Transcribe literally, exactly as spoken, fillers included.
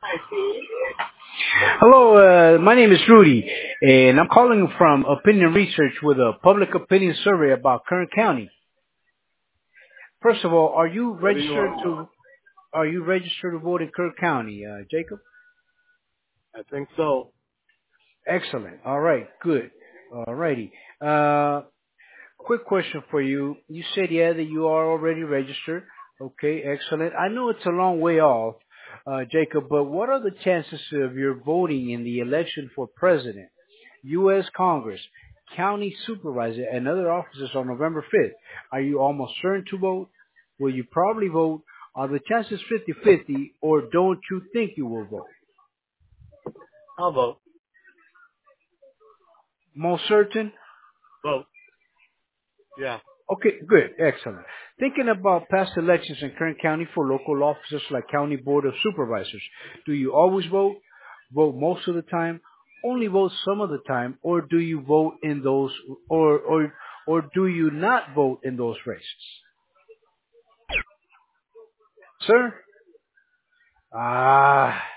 Hello, uh, my name is Rudy, and I'm calling from Opinion Research with a public opinion survey about Kern County. First of all, are you What do you registered want? to are you registered to vote in Kern County, uh, Jacob? I think so. Excellent. All right, good. All righty. Uh, quick question for you. You said yeah that you are already registered. Okay, excellent. I know it's a long way off, uh, Jacob, but what are the chances of your voting in the election for president, U S. Congress, county supervisor, and other officers on November fifth? Are you almost certain to vote? Will you probably vote? Are the chances fifty-fifty, or don't you think you will vote? I'll vote. Most certain? Vote. Yeah. Okay, good, excellent. Thinking about past elections in Kern County for local officers like County Board of Supervisors, do you always vote? Vote most of the time? Only vote some of the time? Or do you vote in those, or, or, or do you not vote in those races? Sir? Ah.